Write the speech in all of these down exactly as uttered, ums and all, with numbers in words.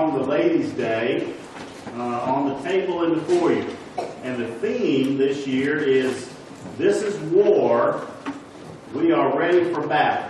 on the Ladies' Day uh, on the table in the foyer. And the theme this year is, "This is war, we are ready for battle."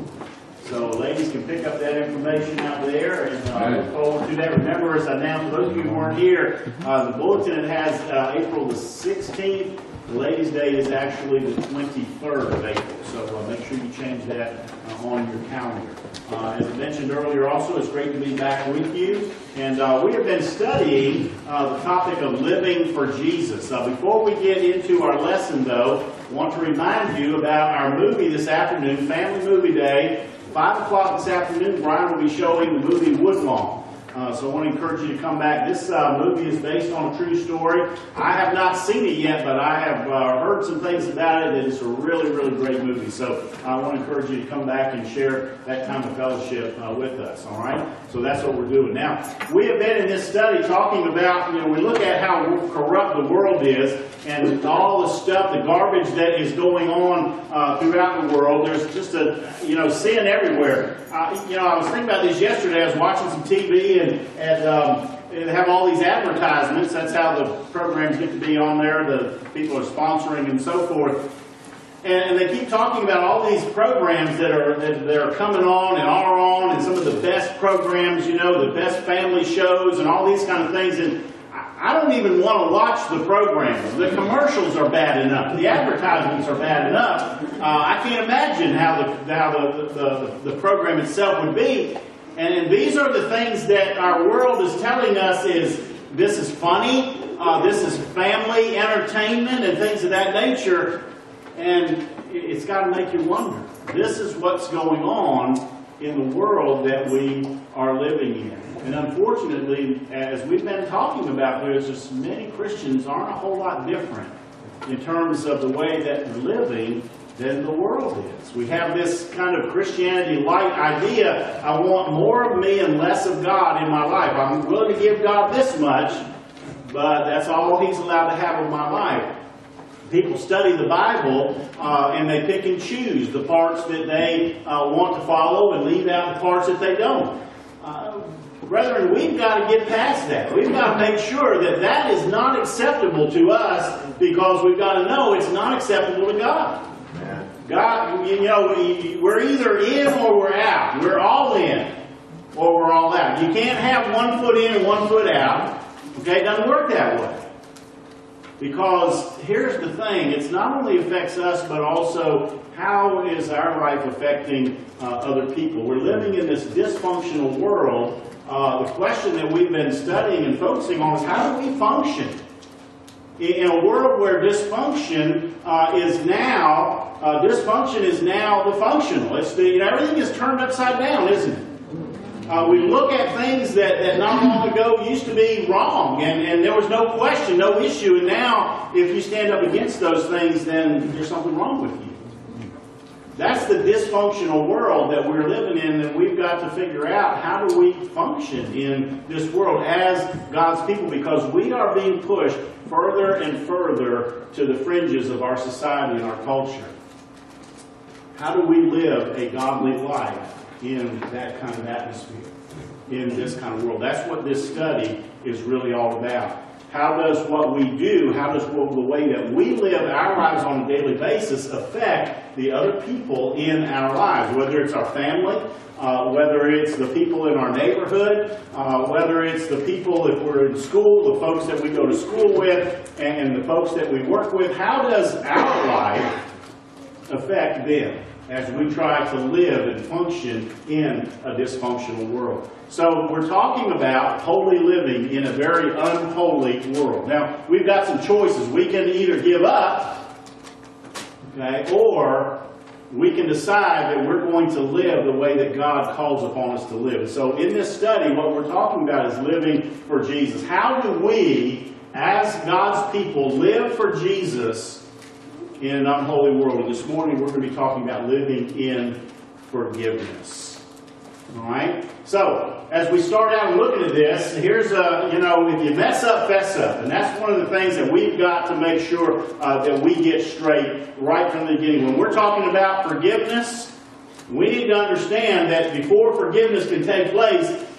So ladies can pick up that information out there, and uh, look forward to that. Remember, as I announced, for those of you who weren't here, uh, the bulletin has uh, April the sixteenth. The Ladies' Day is actually the twenty-third of April, so uh, make sure you change that uh, on your calendar. Uh, as I mentioned earlier also, it's great to be back with you. And uh, we have been studying uh, the topic of living for Jesus. Uh, before we get into our lesson, though, I want to remind you about our movie this afternoon, Family Movie Day. five o'clock this afternoon, Brian will be showing the movie Woodlawn. Uh, so I want to encourage you to come back. This uh, movie is based on a true story. I have not seen it yet, but I have uh, heard some things about it, and it's a really, really great movie. So I want to encourage you to come back and share that time of fellowship uh, with us, all right? So that's what we're doing. Now, we have been in this study talking about, you know, we look at how corrupt the world is, and all the stuff, the garbage that is going on uh, throughout the world. There's just a, you know, sin everywhere. Uh, you know, I was thinking about this yesterday. I was watching some T V, and, and um, they have all these advertisements. That's how the programs get to be on there. The people are sponsoring and so forth. And, and they keep talking about all these programs that are, that, that are coming on and are on, and some of the best programs, you know, the best family shows and all these kind of things. And I don't even want to watch the programs. The commercials are bad enough. The advertisements are bad enough. Uh, I can't imagine how the how the, the, the program itself would be. And, and these are the things that our world is telling us is, this is funny, uh, this is family entertainment and things of that nature. And it's got to make you wonder. This is what's going on in the world that we are living in. And unfortunately, as we've been talking about, there's just many Christians aren't a whole lot different in terms of the way that they're living than the world is. We have this kind of Christianity light idea. I want more of me and less of God in my life. I'm willing to give God this much, but that's all He's allowed to have in my life. People study the Bible uh, and they pick and choose the parts that they uh, want to follow and leave out the parts that they don't. Uh, Brethren, we've got to get past that. We've got to make sure that that is not acceptable to us, because we've got to know it's not acceptable to God. God, you know, we're either in or we're out. We're all in or we're all out. You can't have one foot in and one foot out. Okay, it doesn't work that way. Because here's the thing, it's not only affects us, but also how is our life affecting uh, other people. We're living in this dysfunctional world. Uh, the question that we've been studying and focusing on is, how do we function in a world where dysfunction uh, is now, uh, dysfunction is now the functional. It's the, you know, everything is turned upside down, isn't it? Uh, we look at things that, that not long ago used to be wrong, and, and there was no question, no issue, and now if you stand up against those things, then there's something wrong with you. That's the dysfunctional world that we're living in, and we've got to figure out, how do we function in this world as God's people, because we are being pushed further and further to the fringes of our society and our culture. How do we live a godly life in that kind of atmosphere, in this kind of world? That's what this study is really all about. How does what we do, how does what, the way that we live our lives on a daily basis affect the other people in our lives, whether it's our family, uh, whether it's the people in our neighborhood, uh, whether it's the people, if we're in school, the folks that we go to school with, and, and the folks that we work with. How does our life affect them as we try to live and function in a dysfunctional world? So we're talking about holy living in a very unholy world. Now, we've got some choices. We can either give up, okay, or we can decide that we're going to live the way that God calls upon us to live. So in this study, what we're talking about is living for Jesus. How do we, as God's people, live for Jesus in an unholy world? And this morning we're going to be talking about living in forgiveness. All right? So, as we start out looking at this, here's a, you know, if you mess up, fess up. And that's one of the things that we've got to make sure uh, that we get straight right from the beginning. When we're talking about forgiveness, we need to understand that before forgiveness can take place,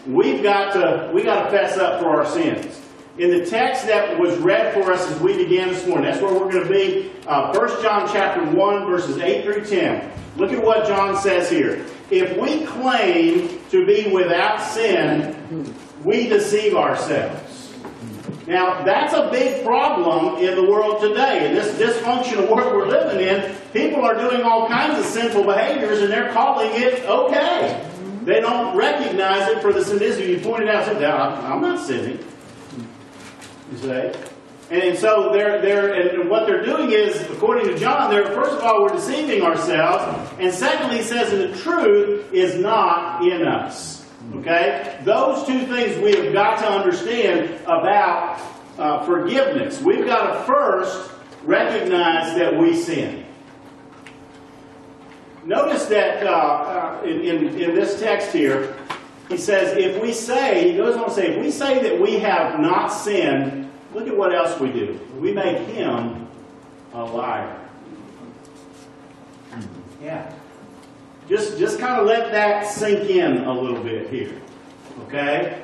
we've got to, we got to fess up for our sins. In the text that was read for us as we began this morning, that's where we're going to be, uh, First John chapter one, verses eight through ten. Look at what John says here. If we claim to be without sin, we deceive ourselves. Now, that's a big problem in the world today. In this dysfunctional world we're living in, people are doing all kinds of sinful behaviors and they're calling it okay. They don't recognize it for the sin is. You pointed out, said, I'm not sinning. You say? And so they're, they're, and what they're doing is, according to John, they're, first of all, we're deceiving ourselves. And secondly, he says that the truth is not in us. Okay? Those two things we have got to understand about uh, forgiveness. We've got to first recognize that we sin. Notice that uh, uh, in, in, in this text here, he says, if we say, he goes on to say, if we say that we have not sinned, look at what else we do. We make him a liar. Yeah. Just, just kind of let that sink in a little bit here. Okay?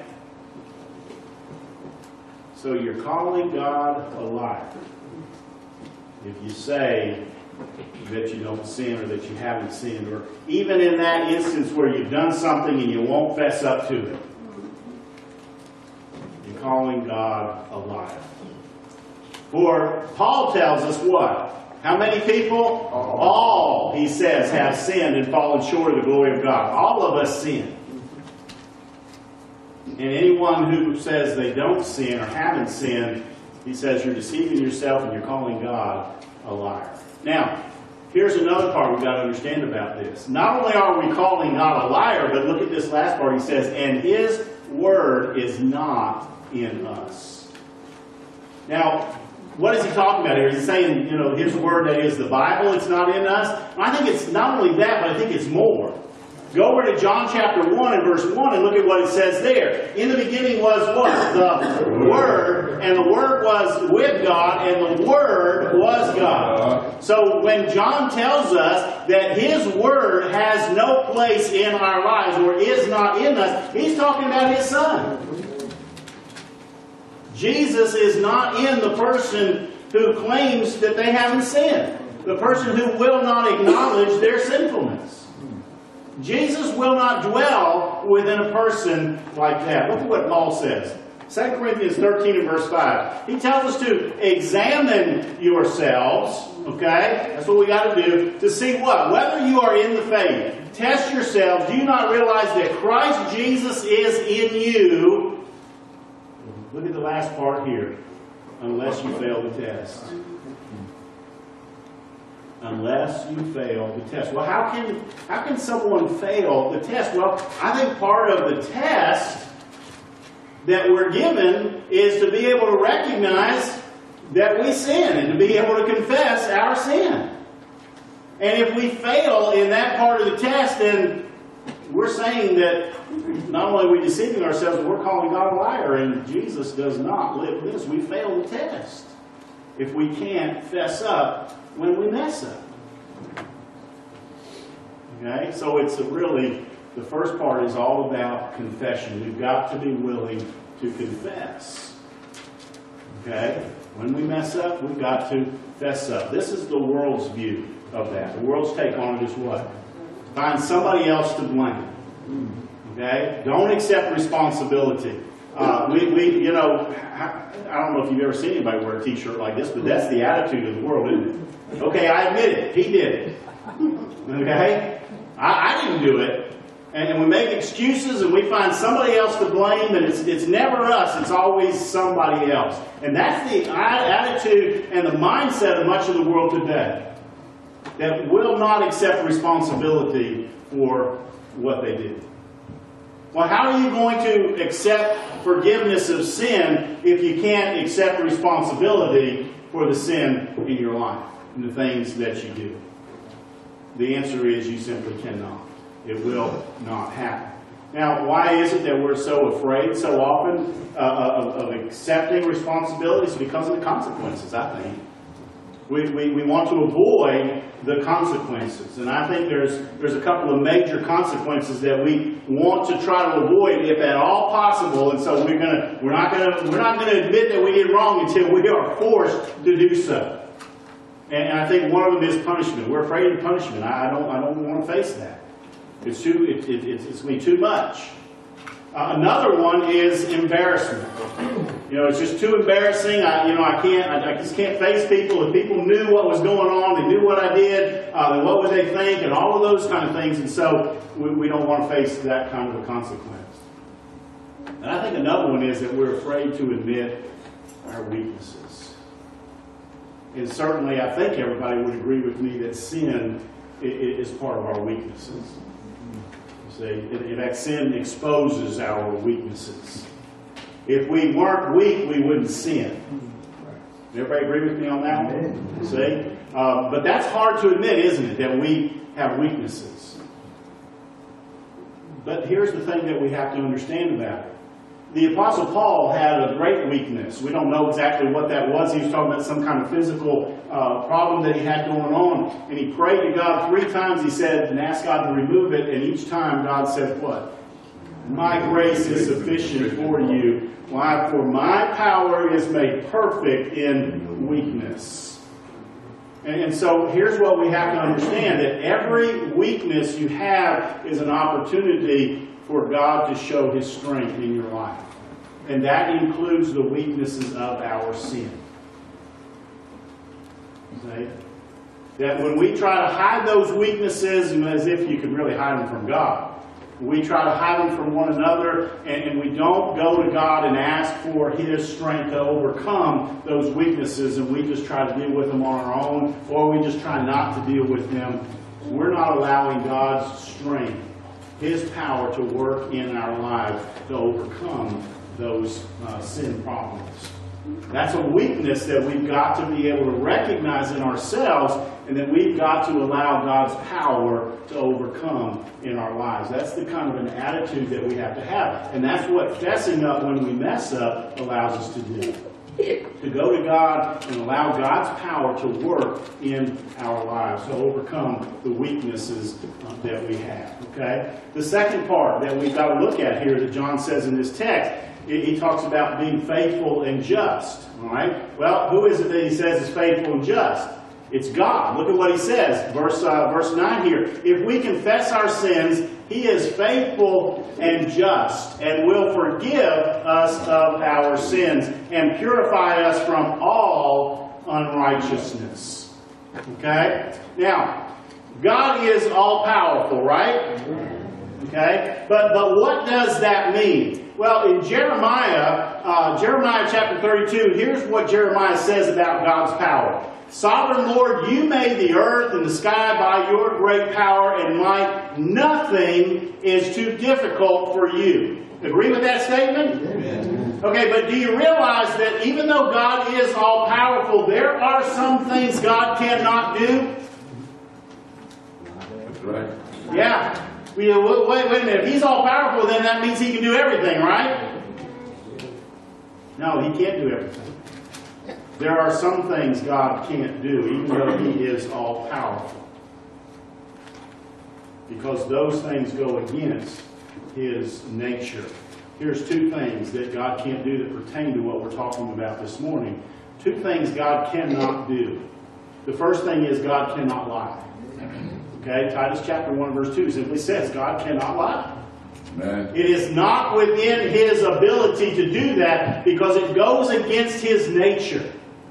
So you're calling God a liar. If you say that you don't sin or that you haven't sinned, or even in that instance where you've done something and you won't fess up to it, you're calling God a liar. For Paul tells us what? How many people? All. All, he says, have sinned and fallen short of the glory of God. All of us sin. And anyone who says they don't sin or haven't sinned, he says you're deceiving yourself and you're calling God a liar. Now, here's another part we've got to understand about this. Not only are we calling God a liar, but look at this last part. He says, and his word is not in us. Now, what is he talking about here? He's saying, you know, his word, that is the Bible, it's not in us. And I think it's not only that, but I think it's more. Go over to John chapter one and verse one and look at what it says there. In the beginning was what? The Word, and the Word was with God, and the Word was God. So when John tells us that his Word has no place in our lives or is not in us, he's talking about his Son. Jesus is not in the person who claims that they haven't sinned. The person who will not acknowledge their sinfulness. Jesus will not dwell within a person like that. Look at what Paul says. Second Corinthians thirteen and verse five. He tells us to examine yourselves. Okay? That's what we got to do. To see what? Whether you are in the faith. Test yourselves. Do you not realize that Christ Jesus is in you? Look at the last part here. Unless you fail the test. Unless you fail the test. Well, how can, how can someone fail the test? Well, I think part of the test that we're given is to be able to recognize that we sin and to be able to confess our sin. And if we fail in that part of the test, then we're saying that not only are we deceiving ourselves, but we're calling God a liar, and Jesus does not live this. We fail the test if we can't fess up when we mess up. Okay? So it's a really, the first part is all about confession. We've got to be willing to confess. Okay? When we mess up, we've got to fess up. This is the world's view of that. The world's take on it is what? Find somebody else to blame. Okay? Don't accept responsibility. Uh, we, we, you know, I don't know if you've ever seen anybody wear a t-shirt like this, but that's the attitude of the world, isn't it? Okay, I admit it. He did it. Okay? I, I didn't do it. And, and we make excuses and we find somebody else to blame, and it's, it's never us. It's always somebody else. And that's the attitude and the mindset of much of the world today, that will not accept responsibility for what they did. Well, how are you going to accept forgiveness of sin if you can't accept responsibility for the sin in your life and the things that you do? The answer is you simply cannot. It will not happen. Now, why is it that we're so afraid so often uh, of, of accepting responsibilities? Because of the consequences, I think. We, we, we want to avoid the consequences. And I think there's there's a couple of major consequences that we want to try to avoid if at all possible. And so we're gonna we're not gonna we're not gonna admit that we did wrong until we are forced to do so. And, and I think one of them is punishment. We're afraid of punishment. I, I don't I don't want to face that. It's too it, it, it's, it's going to be too much. Uh, another one is embarrassment. You know, it's just too embarrassing. I, you know, I can't. I, I just can't face people. If people knew what was going on, they knew what I did, uh, then what would they think, and all of those kind of things. And so we, we don't want to face that kind of a consequence. And I think another one is that we're afraid to admit our weaknesses. And certainly, I think everybody would agree with me that sin is part of our weaknesses. See, in fact, sin exposes our weaknesses. If we weren't weak, we wouldn't sin. Everybody agree with me on that one? See? Uh, but that's hard to admit, isn't it, that we have weaknesses. But here's the thing that we have to understand about it. The Apostle Paul had a great weakness. We don't know exactly what that was. He was talking about some kind of physical uh, problem that he had going on. And he prayed to God three times, he said, and asked God to remove it. And each time God said what? My grace is sufficient for you. Why? For my power is made perfect in weakness. And, and so here's what we have to understand, that every weakness you have is an opportunity for God to show His strength in your life. And that includes the weaknesses of our sin. Okay? That when we try to hide those weaknesses, as if you could really hide them from God, we try to hide them from one another, and, and we don't go to God and ask for His strength to overcome those weaknesses, and we just try to deal with them on our own, or we just try not to deal with them. We're not allowing God's strength, His power to work in our lives to overcome those uh, sin problems. That's a weakness that we've got to be able to recognize in ourselves, and that we've got to allow God's power to overcome in our lives. That's the kind of an attitude that we have to have. And that's what fessing up when we mess up allows us to do. To go to God and allow God's power to work in our lives, to overcome the weaknesses uh, that we have. Okay? The second part that we've got to look at here that John says in this text, he talks about being faithful and just. All right? Well, who is it that he says is faithful and just? It's God. Look at what he says, verse uh, verse nine here. If we confess our sins, He is faithful and just, and will forgive us of our sins and purify us from all unrighteousness. Okay? Now, God is all-powerful, right? Okay? But, but what does that mean? Well, in Jeremiah, uh, Jeremiah chapter thirty-two, here's what Jeremiah says about God's power. Sovereign Lord, you made the earth and the sky by your great power and might. Nothing is too difficult for you. Agree with that statement? Amen. Okay, but do you realize that even though God is all-powerful, there are some things God cannot do? That's right. Yeah. Wait, wait a minute. If He's all-powerful, then that means He can do everything, right? No, He can't do everything. There are some things God can't do, even though He is all-powerful. Because those things go against His nature. Here's two things that God can't do that pertain to what we're talking about this morning. Two things God cannot do. The first thing is God cannot lie. Okay, Titus chapter one verse two simply says God cannot lie. Amen. It is not within His ability to do that because it goes against His nature.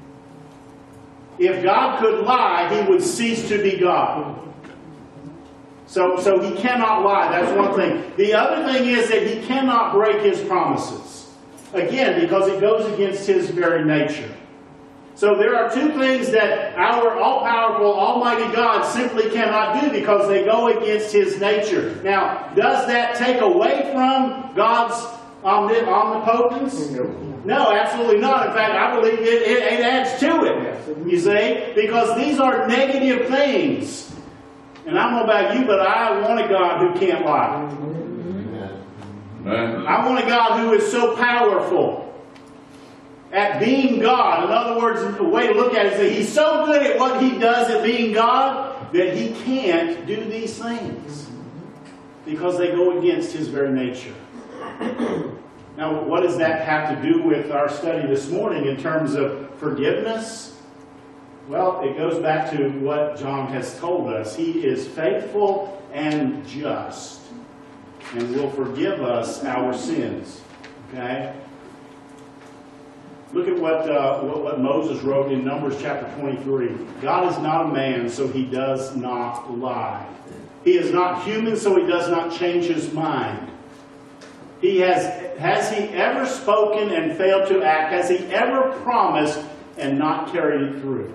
If God could lie, He would cease to be God. So, so He cannot lie. That's one thing. The other thing is that He cannot break His promises. Again, because it goes against His very nature. So there are two things that our all-powerful, almighty God simply cannot do because they go against His nature. Now, does that take away from God's omnipotence? No, absolutely not. In fact, I believe it, it, it adds to it, you see, because these are negative things. And I don't know about you, but I want a God who can't lie. Amen. I want a God who is so powerful at being God. In other words, the way to look at it is that he's so good at what he does at being God that he can't do these things because they go against his very nature. Now, what does that have to do with our study this morning in terms of forgiveness? Well, it goes back to what John has told us. He is faithful and just and will forgive us our sins. Okay? Look at what, uh, what, what Moses wrote in Numbers chapter twenty-three. God is not a man, so he does not lie. He is not human, so he does not change his mind. He has, has he ever spoken and failed to act? Has he ever promised and not carried it through?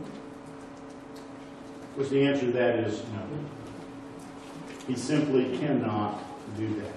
Of course, the answer to that is no. He simply cannot do that.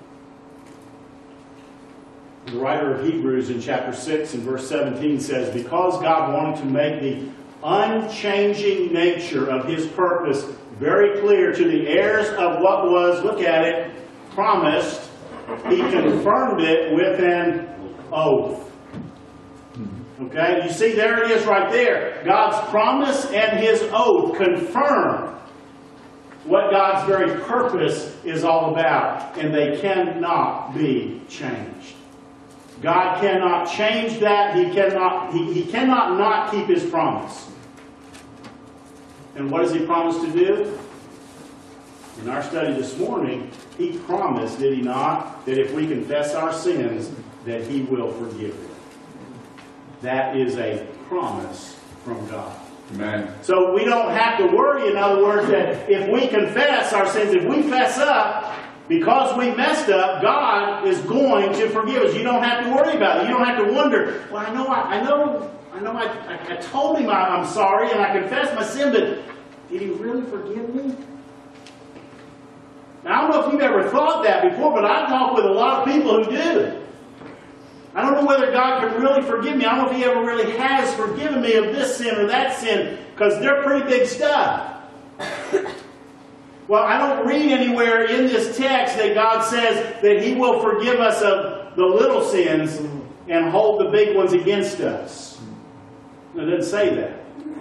The writer of Hebrews in chapter six and verse seventeen says, because God wanted to make the unchanging nature of his purpose very clear to the heirs of what was, look at it, promised, he confirmed it with an oath. Okay, you see, there it is right there. God's promise and his oath confirm what God's very purpose is all about, and they cannot be changed. God cannot change that. He cannot, he, he cannot not keep his promise. And what does he promise to do? In our study this morning, he promised, did he not, that if we confess our sins, that he will forgive them. That is a promise from God. Amen. So we don't have to worry, in other words, that if we confess our sins, if we fess up, because we messed up, God is going to forgive us. You don't have to worry about it. You don't have to wonder, well, I know I, I know, I know I, I, I told him I, I'm sorry and I confessed my sin, but did he really forgive me? Now, I don't know if you've ever thought that before, but I've talked with a lot of people who do. I don't know whether God can really forgive me. I don't know if he ever really has forgiven me of this sin or that sin, because they're pretty big stuff. Well, I don't read anywhere in this text that God says that he will forgive us of the little sins and hold the big ones against us. It doesn't say that.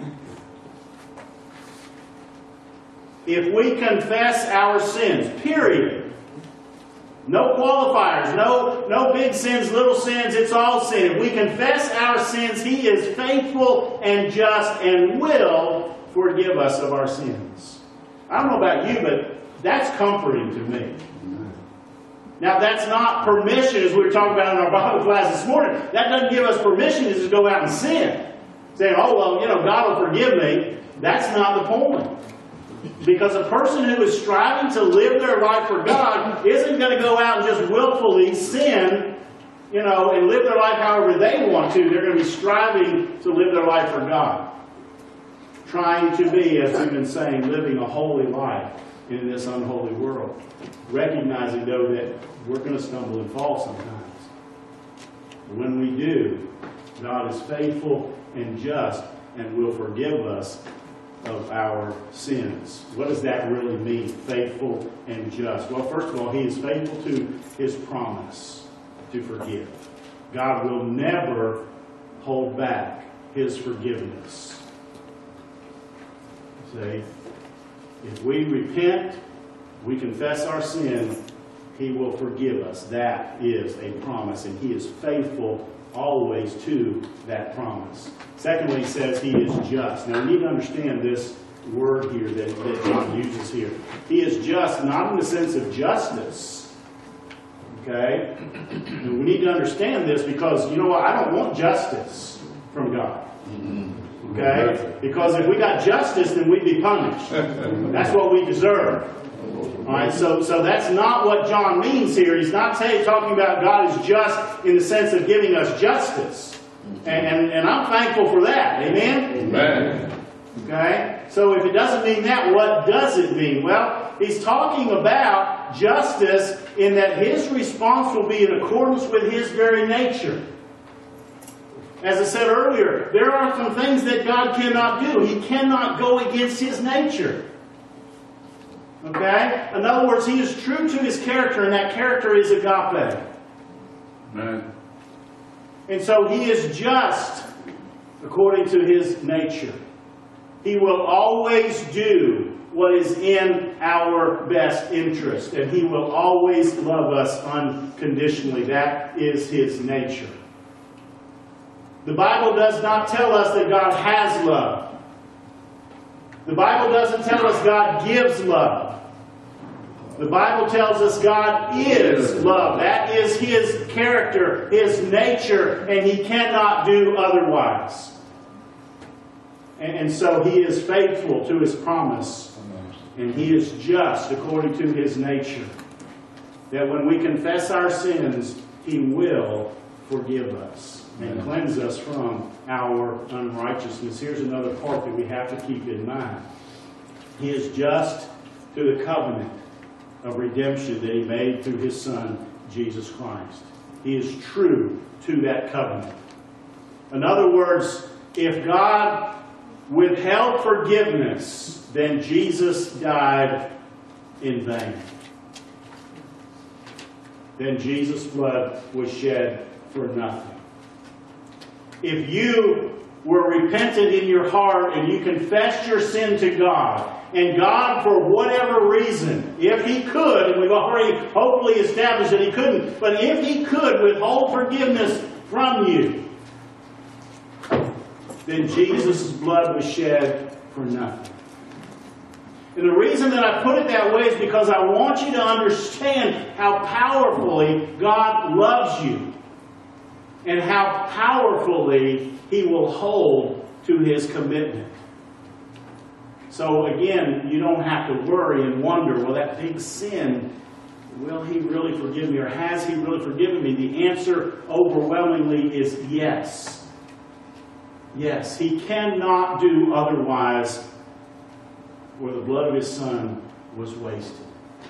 If we confess our sins, period. No qualifiers, no, no big sins, little sins, it's all sin. If we confess our sins, he is faithful and just and will forgive us of our sins. I don't know about you, but that's comforting to me. Now, that's not permission, as we were talking about in our Bible class this morning. That doesn't give us permission to just go out and sin. Saying, oh, well, you know, God will forgive me. That's not the point. Because a person who is striving to live their life for God isn't going to go out and just willfully sin, you know, and live their life however they want to. They're going to be striving to live their life for God. Trying to be, as we've been saying, living a holy life in this unholy world. Recognizing, though, that we're going to stumble and fall sometimes. But when we do, God is faithful and just and will forgive us of our sins. What does that really mean? Faithful and just. Well, first of all, he is faithful to his promise to forgive. God will never hold back his forgiveness. See, if we repent, we confess our sin, he will forgive us. That is a promise, and he is faithful always to that promise. Secondly, he says he is just. Now, we need to understand this word here that, that John uses here. He is just, not in the sense of justice. Okay? And we need to understand this because, you know what, I don't want justice from God. Okay? Because if we got justice, then we'd be punished. That's what we deserve. All right, so, so that's not what John means here. He's not say, talking about God is just in the sense of giving us justice. And, and, and I'm thankful for that. Amen? Amen. Okay? So if it doesn't mean that, what does it mean? Well, he's talking about justice in that his response will be in accordance with his very nature. As I said earlier, there are some things that God cannot do. He cannot go against his nature. Okay? In other words, he is true to his character, and that character is agape. Amen. And so He is just according to His nature. He will always do what is in our best interest. And He will always love us unconditionally. That is His nature. The Bible does not tell us that God has love. The Bible doesn't tell us God gives love. The Bible tells us God is love. That is His character, His nature, and He cannot do otherwise. And so He is faithful to His promise, and He is just according to His nature. That when we confess our sins, He will forgive us and cleanse us from our unrighteousness. Here's another part that we have to keep in mind. He is just to the covenant of redemption that He made through His Son, Jesus Christ. He is true to that covenant. In other words, if God withheld forgiveness, then Jesus died in vain. Then Jesus' blood was shed for nothing. If you were repentant in your heart and you confessed your sin to God, and God, for whatever reason, if He could, and we've already hopefully established that He couldn't, but if He could withhold forgiveness from you, then Jesus' blood was shed for nothing. And the reason that I put it that way is because I want you to understand how powerfully God loves you and how powerfully He will hold to His commitment. So again, you don't have to worry and wonder, well, that big sin, will He really forgive me, or has He really forgiven me? The answer overwhelmingly is yes. Yes, He cannot do otherwise, where the blood of His Son was wasted.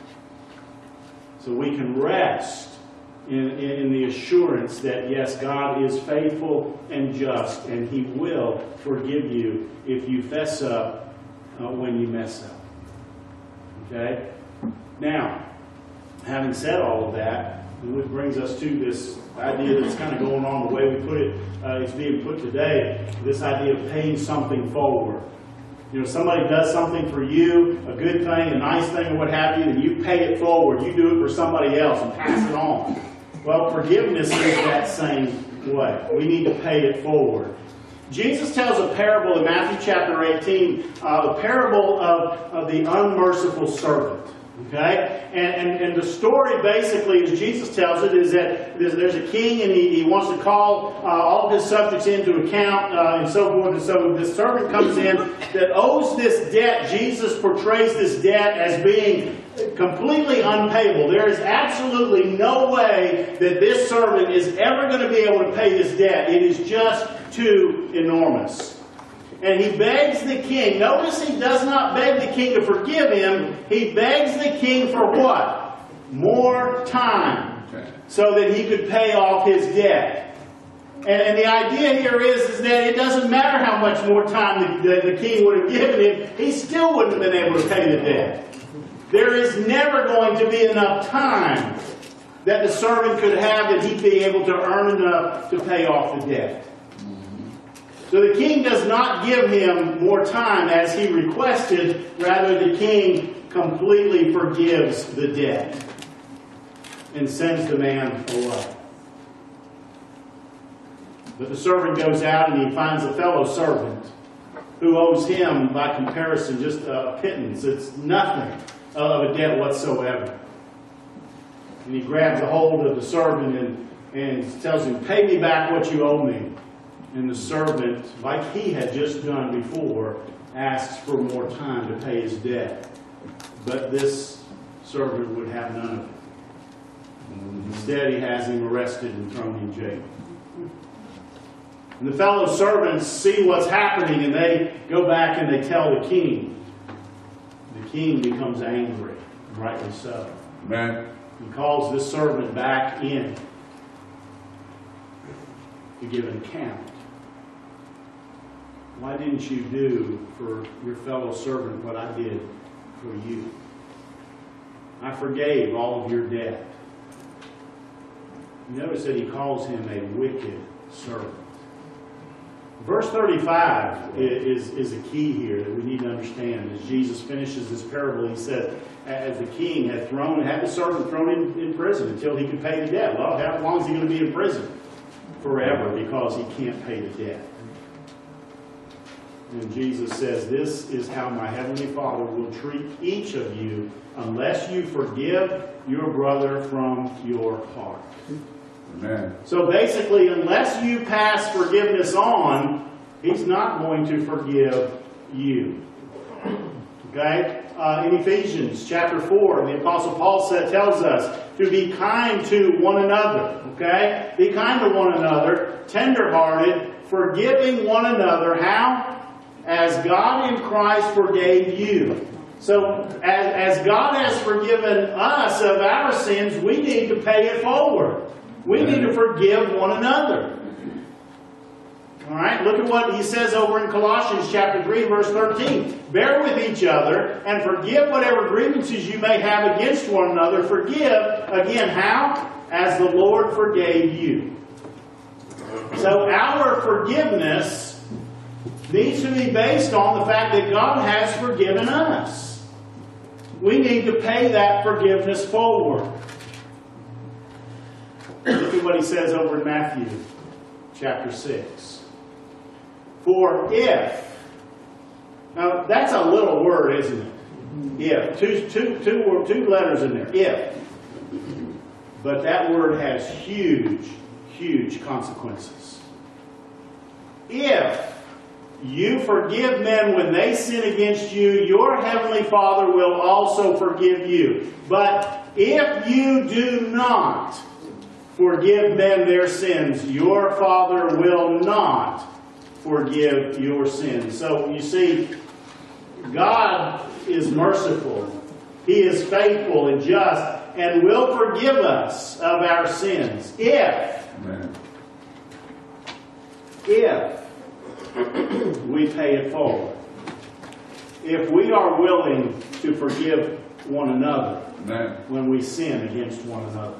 So we can rest in, in the assurance that, yes, God is faithful and just, and He will forgive you if you fess up uh, when you mess up. Okay? Now, having said all of that, which brings us to this idea that's kind of going on the way we put it, uh, it's being put today, this idea of paying something forward. You know, somebody does something for you, a good thing, a nice thing, or what have you, and you pay it forward. You do it for somebody else and pass it on. Well, forgiveness is that same way. We need to pay it forward. Jesus tells a parable in Matthew chapter eighteen, uh, the parable of, of the unmerciful servant. Okay? And, and, and the story basically, as Jesus tells it, is that there's, there's a king and he, he wants to call uh, all of his subjects into account uh, and so forth. And so this servant comes in that owes this debt. Jesus portrays this debt as being completely unpayable. There is absolutely no way that this servant is ever going to be able to pay this debt. It is just too enormous. And he begs the king. Notice he does not beg the king to forgive him. He begs the king for what? More time. So that he could pay off his debt. And, and the idea here is, is that it doesn't matter how much more time the, the, the king would have given him. He still wouldn't have been able to pay the debt. There is never going to be enough time that the servant could have that he'd be able to earn enough to pay off the debt. So the king does not give him more time as he requested. Rather, the king completely forgives the debt and sends the man away. But the servant goes out and he finds a fellow servant who owes him, by comparison, just a pittance. It's nothing of a debt whatsoever. And he grabs a hold of the servant and, and tells him, "Pay me back what you owe me." And the servant, like he had just done before, asks for more time to pay his debt. But this servant would have none of it. Instead, he has him arrested and thrown in jail. And the fellow servants see what's happening, and they go back and they tell the king. The king becomes angry, rightly so. Amen. He calls this servant back in to give an account. Why didn't you do for your fellow servant what I did for you? I forgave all of your debt. Notice that he calls him a wicked servant. Verse thirty-five is, is a key here that we need to understand. As Jesus finishes this parable, he said, as the king had thrown, had the servant thrown in, in prison until he could pay the debt. Well, how long is he going to be in prison? Forever, because he can't pay the debt. And Jesus says, this is how my heavenly Father will treat each of you unless you forgive your brother from your heart. Amen. So basically, unless you pass forgiveness on, he's not going to forgive you. Okay? Uh, in Ephesians chapter four, the Apostle Paul said, tells us to be kind to one another. Okay? Be kind to one another, tender-hearted, forgiving one another. How? As God in Christ forgave you. So, as, as God has forgiven us of our sins, we need to pay it forward. We need to forgive one another. Alright, look at what he says over in Colossians chapter three, verse thirteen. Bear with each other and forgive whatever grievances you may have against one another. Forgive, again, how? As the Lord forgave you. So our forgiveness needs to be based on the fact that God has forgiven us. We need to pay that forgiveness forward. Look at what he says over in Matthew chapter six. For if, now that's a little word, isn't it? If, two, two, two, two letters in there, if. But that word has huge, huge consequences. If you forgive men when they sin against you, your heavenly Father will also forgive you. But if you do not forgive men their sins, your Father will not forgive your sins. So you see, God is merciful. He is faithful and just and will forgive us of our sins if, Amen. if we pay it forward. If we are willing to forgive one another Amen. when we sin against one another.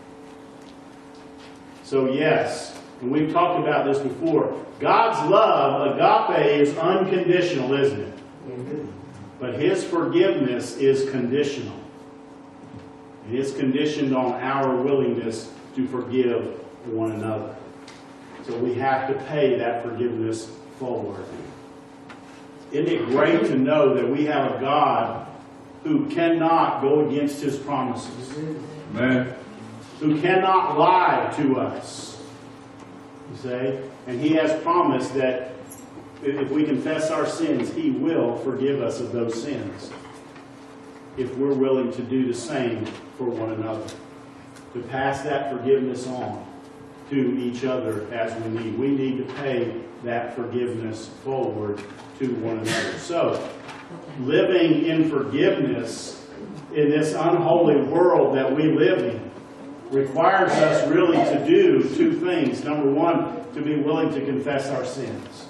So yes, and we've talked about this before, God's love, agape, is unconditional, isn't it? Amen. But His forgiveness is conditional. It is conditioned on our willingness to forgive one another. So we have to pay that forgiveness forward. Isn't it great to know that we have a God who cannot go against His promises? Amen. Who cannot lie to us. You say? And He has promised that if we confess our sins, He will forgive us of those sins. If we're willing to do the same for one another. To pass that forgiveness on to each other as we need. We need to pay that forgiveness forward to one another. So, living in forgiveness in this unholy world that we live in requires us really to do two things. Number one, to be willing to confess our sins.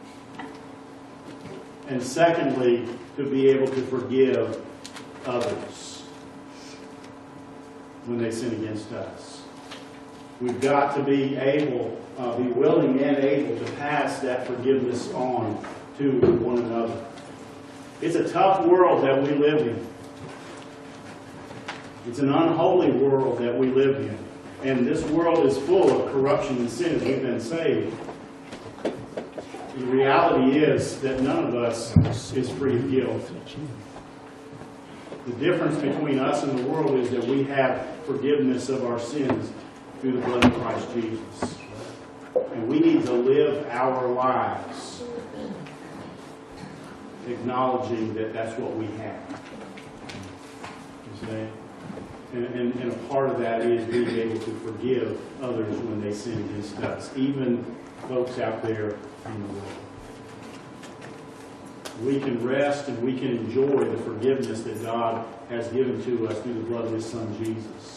And secondly, to be able to forgive others when they sin against us. We've got to be able, uh, be willing and able to pass that forgiveness on to one another. It's a tough world that we live in. It's an unholy world that we live in. And this world is full of corruption and sin as we've been saved. The reality is that none of us is free of guilt. The difference between us and the world is that we have forgiveness of our sins through the blood of Christ Jesus. And we need to live our lives acknowledging that that's what we have. You see? And, and, and a part of that is being able to forgive others when they sin against us, even folks out there in the world. We can rest and we can enjoy the forgiveness that God has given to us through the blood of His Son, Jesus.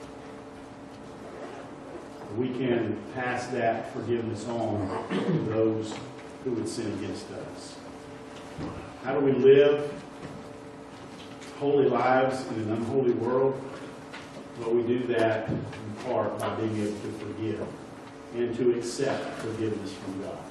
We can pass that forgiveness on to those who would sin against us. How do we live holy lives in an unholy world? Well, we do that in part by being able to forgive and to accept forgiveness from God.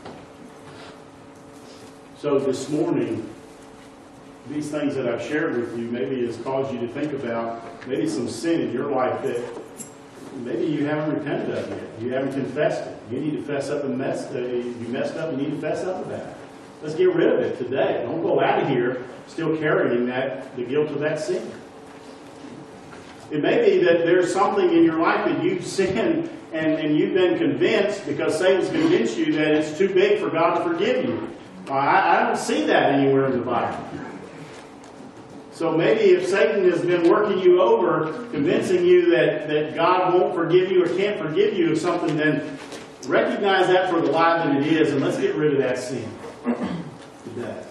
So this morning, these things that I've shared with you maybe has caused you to think about maybe some sin in your life that maybe you haven't repented of yet. You haven't confessed it. You need to fess up and mess. Uh, you messed up. You need to fess up about it. Let's get rid of it today. Don't go out of here still carrying that the guilt of that sin. It may be that there's something in your life that you've sinned and, and you've been convinced because Satan's convinced you that it's too big for God to forgive you. Uh, I, I don't see that anywhere in the Bible. So maybe if Satan has been working you over, convincing you that, that God won't forgive you or can't forgive you of something, then recognize that for the lie that it is, and let's get rid of that sin today.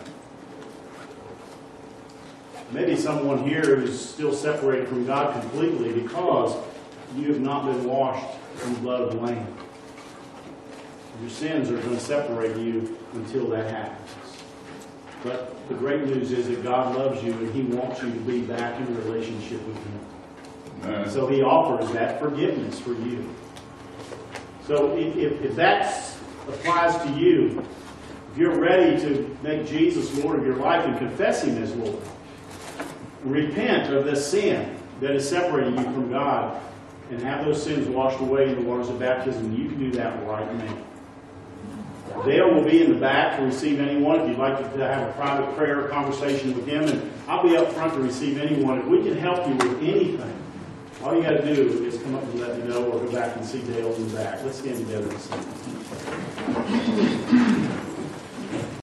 Maybe someone here is still separated from God completely because you have not been washed in the blood of the Lamb. Your sins are going to separate you until that happens. But the great news is that God loves you and He wants you to be back in a relationship with Him. Amen. So He offers that forgiveness for you. So if, if that applies to you, if you're ready to make Jesus Lord of your life and confess Him as Lord, repent of the sin that is separating you from God and have those sins washed away in the waters of baptism, you can do that right now. Dale will be in the back to receive anyone if you'd like to have a private prayer conversation with him, and I'll be up front to receive anyone. If we can help you with anything, all you got to do is come up and let me know or go back and see Dale in the back. Let's stand together and sing.